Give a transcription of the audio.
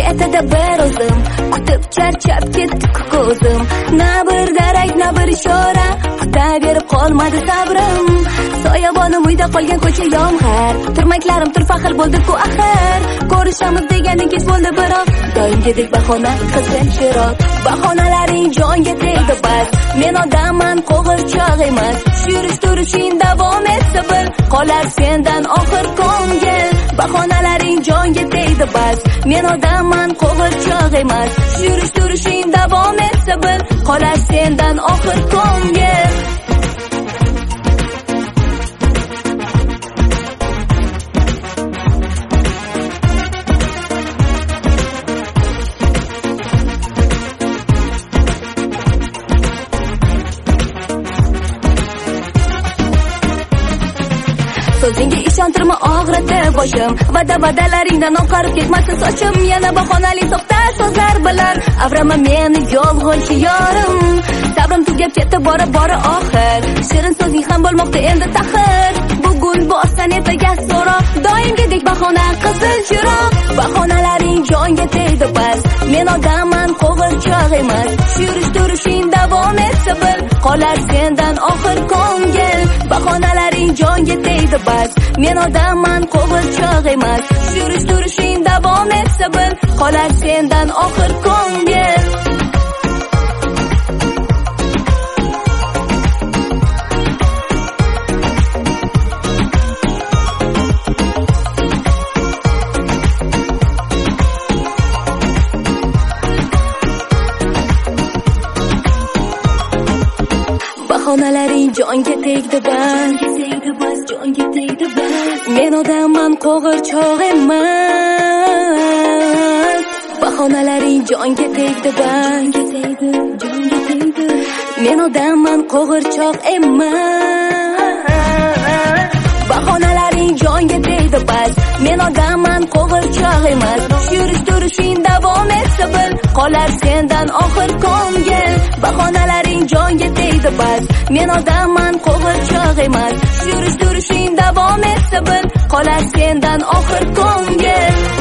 etada bir o'zim kutib charchab ketdi ko'zim. Na bir darak, na bir ishora, kutaverib qolmadi sabrim. Soyabonim uyda qolgan ko'cha yomg'ir, turmaklarim turfa xil bo'ldi-ku axir. Ko'rishamiz degandan kech bo'ldi biroq, doimgidek bahona qizil chiroq. Bahonalaring jonga tegdi bas, men odamman qo'g'irchoq emas. Yurish turishing davom etsa bil, qolar sendan oxir ko'ngil. Bahonalaring jonga tegdi bas, men odamman qo'g'irchoq emas. Yurish turishing davom etsa bil, qolar sendan oxir ko'ngil. So'zingga ishontirma og'ridi boshim, va'dalaringdan oqarib ketmasin sochim. Yana bahonali soxta so'zlar bilan avrama meni yolg'onchi yorim. Sabrim tugab ketdi bora oxir, shirin so'zing ham bo'lmoqda endi taxir. Bugun bossan ertaga so'roq, doimgidek bahona qizil chiroq. Bahonalaring jonga tegdi bas, men odamman qo'g'irchoq emas. Yurish turishing davom etsa bil, qolar sendan oxir ko'ngil. Bahonalaring jonga tegdi bas, men odamman qo'g'irchoq emas. Yurish turishing davom etsa bil, qolar sendan oxir ko'ngil. Bahonalaring jonga tegdi bas, jonga tegdi bas, men odamman qo'g'irchoq emas. Bahonalaring jonga tegdi bas, men odamman qo'g'irchoq emas. Bahonalaring jonga tegdi bas, men odamman qo'g'irchoq emas. Yurish turishing davom etsa bil, qolar sendan oxir ko'ngil. Bahonalaring jonga tegdi bas, men odamman qo'g'irchoq emas. Yurish turishing davom etsa bil, qolar sendan oxir ko'ngil.